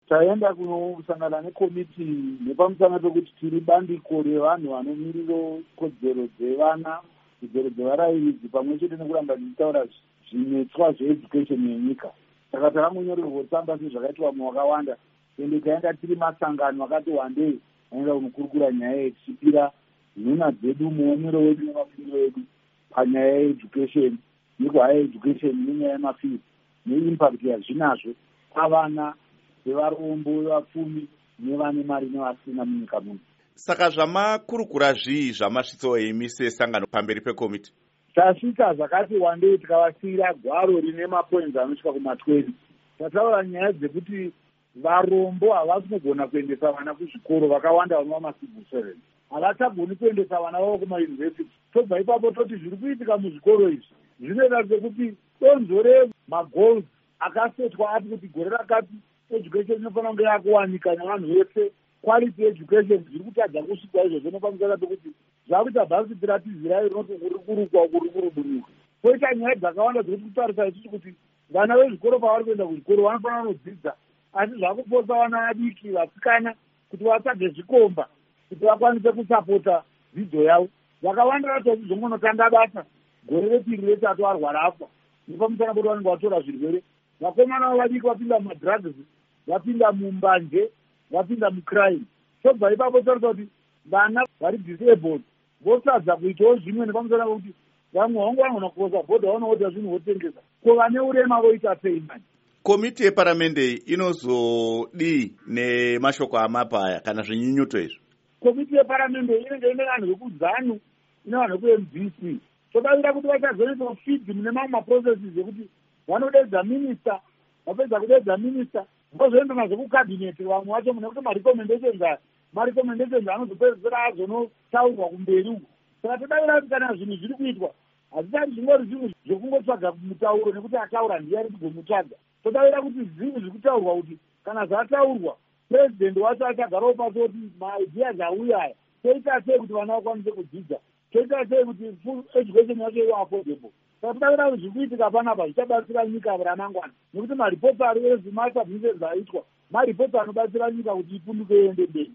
taenda kunosangana nekomiti nepamusana pekuti tiri bandiko revanhu vanomirira kodzero dzevana, kodzero dzevarairidzi, pamwe chete nekuramba tichitaura zvinetswa zveeducation yenyika. Saka takangonyorerwa tsamba sezvakaitwa muvakawanda, ende taenda tiri masangano akati wandei aenda kunokurukura nyaya yechipira nhuna dzedu, muonero wedu nemafiro edu panyaya yeeducation, nekuhaya education nenyaya yemafiro neimpact yazvinazvo pavana vevarombo, vepfumi nevane mari nevasina munyika muno. Saka zvamakurukura zvii zvamasvitsawo imi sesangano pamberi pekomiti? Tasvika zvakati wandei tikavasiyira gwaro rine mapoints anosvika kuma20. Tataura nyaya dzekuti varombo havasi kugona kuendesa vana kuzvikoro, vakawanda vanova macivil servants havachagoni kuendesa vana vavo kumayunivhesiti. Tobva ipapo toti zviri kuitika muzvikoro izvi zvinoita sekuti donzo remagoals akasetwa ati kuti gore rakati education inofanira kunge yakuwanika nevanhu vese, quality education zviri kutadza kusvika izvozvo nepamusana pekuti zvakuita bhasikiti ratizira rinoti kurikurukwa kurikuruburuka. Poita nyaya dzakawanda dziri kutarisa isusu kuti vana vezvikoro pavari kuenda kuzvikoro vanofanira kunodzidza, asi zvakuposa vana vadiki vasikana kuti vatsvage zvikomba kuti vakwanise kusapota dzidzo yavo. Vakawanda vacho zvizongonotanga basa gore repiri retatu arwara afa nepamusana pekuti vanenge vatora zvirwere. Vakomana vavo vadiki vapinda mumadrugs, vapinda mumbanje, vapinda mucrime. Tobva ipapo taurisa kuti vana vari disabled vosadza kuitawo zvimwe nepamusana pekuti vamwe vangu vanogona kukosa bhodha vanoodza zvinhu votengesa. Ko vane urema voita sei mani? Komiti yeparamende inozodii nemashoko amapaya kana zvinyunyuto izvo? Komiti yeparamende inenge ine vanhu vekuzanu, ine vanhu vekuMDC. Todavira kuti vachazoisa feed mune mamwe maprocesses ekuti vanodedza minista, vapedza kudedza minista vozoenda nazvo kukabineti vamwe vacho mune kuti marecommendations anozopedzisira azonotaurwa kumberi uko. Saka todavira kuti kana zvinhu zviri kuitwa hazvisati zvingori zvinhu zvokungotsvaga mutauro nekuti ataura ndiye ari kugomutsvaga. Todavira kuti zvinhu zviri kutaurwa kuti kana zvataurwa purezidendi wacho achagarawo pasi kuti maideas auya aya toita sei kuti vana vakwanise kudzidza, toita sei kuti full education yacho ive affordable. Saka todavira kuti zviri kuitika panapa zvichabatsira nyika ramangwana, nekuti maripoti ari ezvimasabhises aitwa maripoti anobatsira nyika kuti ipunduke iende mberi.